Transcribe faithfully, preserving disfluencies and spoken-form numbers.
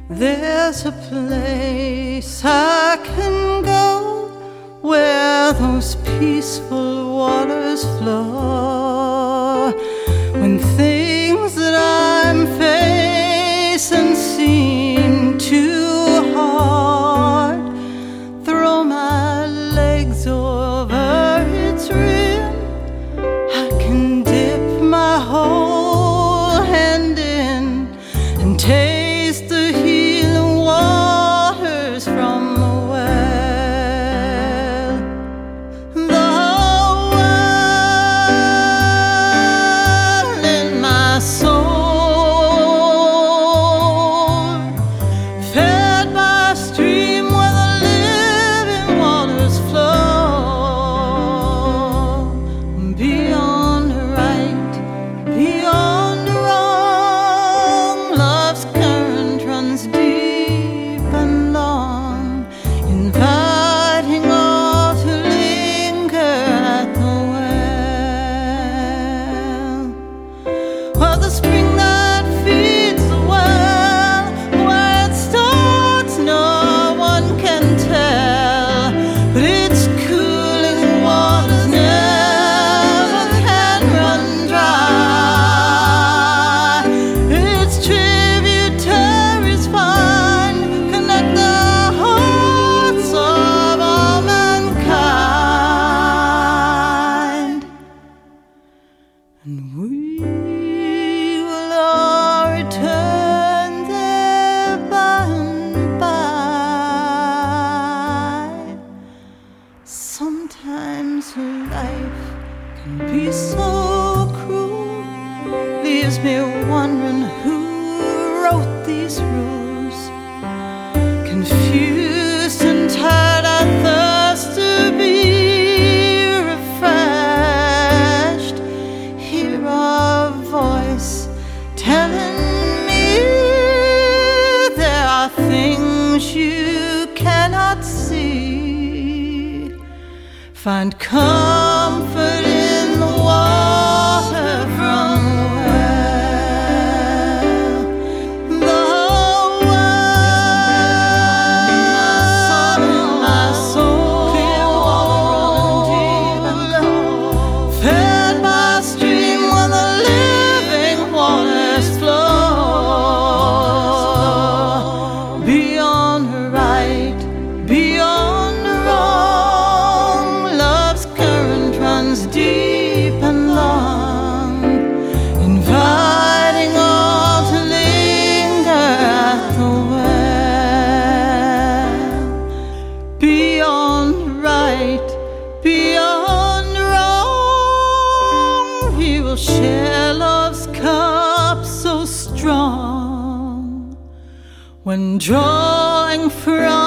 There's a place I can go where those peaceful waters flow. When things that I'm facing seem too hard, throw my legs over its rim. I can dip my whole hand in and taste the healing waters from the well. The well in my soul, fed by a stream where the living waters flow. Beyond the right, beyond the wrong, love's current runs deep and long, inviting all to linger at the well. Well, the spring that feeds the well, where it starts no one can tell, but its cooling waters never can run dry. Its tributaries find, connect the hearts of all mankind, and we will all return there by and by. Sometimes life can be so cruel, leaves me wondering who wrote these rules. Confused and tired, I thirst to be refreshed. Hear a voice telling me there are things you cannot see. Find comfort in the water from the well. The well in my soul, clear water running deep and cold, fed by a stream where the living waters flow. Beyond the right, beyond the wrong, love's current runs deep and long, inviting all to linger at the well. Beyond the right, beyond the wrong, we will share love's cup so strong. When drawing from